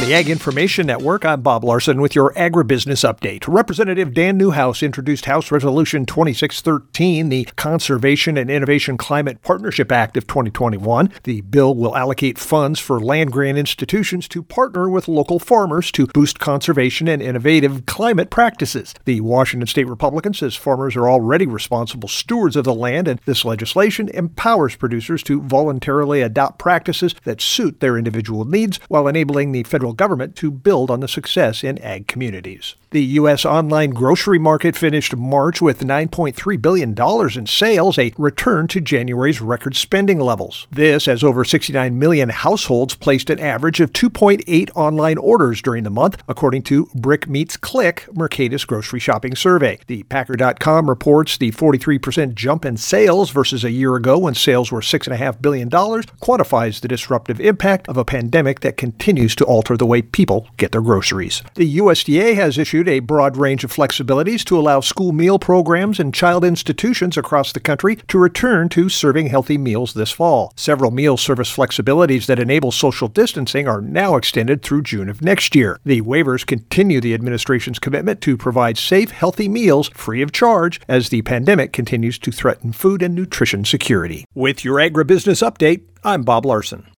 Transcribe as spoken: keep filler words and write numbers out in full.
the Ag Information Network, I'm Bob Larson with your agribusiness update. Representative Dan Newhouse introduced House Resolution twenty-six thirteen, the Conservation and Innovation Climate Partnership Act of twenty twenty-one. The bill will allocate funds for land-grant institutions to partner with local farmers to boost conservation and innovative climate practices. The Washington State Republican says farmers are already responsible stewards of the land, and this legislation empowers producers to voluntarily adopt practices that suit their individual needs while enabling the federal government to build on the success in ag communities. The U S online grocery market finished March with nine point three billion dollars in sales, a return to January's record spending levels. This as over sixty-nine million households placed an average of two point eight online orders during the month, according to Brick Meets Click, Mercatus grocery shopping survey. The Packer dot com reports the forty-three percent jump in sales versus a year ago when sales were six point five billion dollars quantifies the disruptive impact of a pandemic that continues to alter the way people get their groceries. The U S D A has issued a broad range of flexibilities to allow school meal programs and child institutions across the country to return to serving healthy meals this fall. Several meal service flexibilities that enable social distancing are now extended through June of next year. The waivers continue the administration's commitment to provide safe, healthy meals free of charge as the pandemic continues to threaten food and nutrition security. With your agribusiness update, I'm Bob Larson.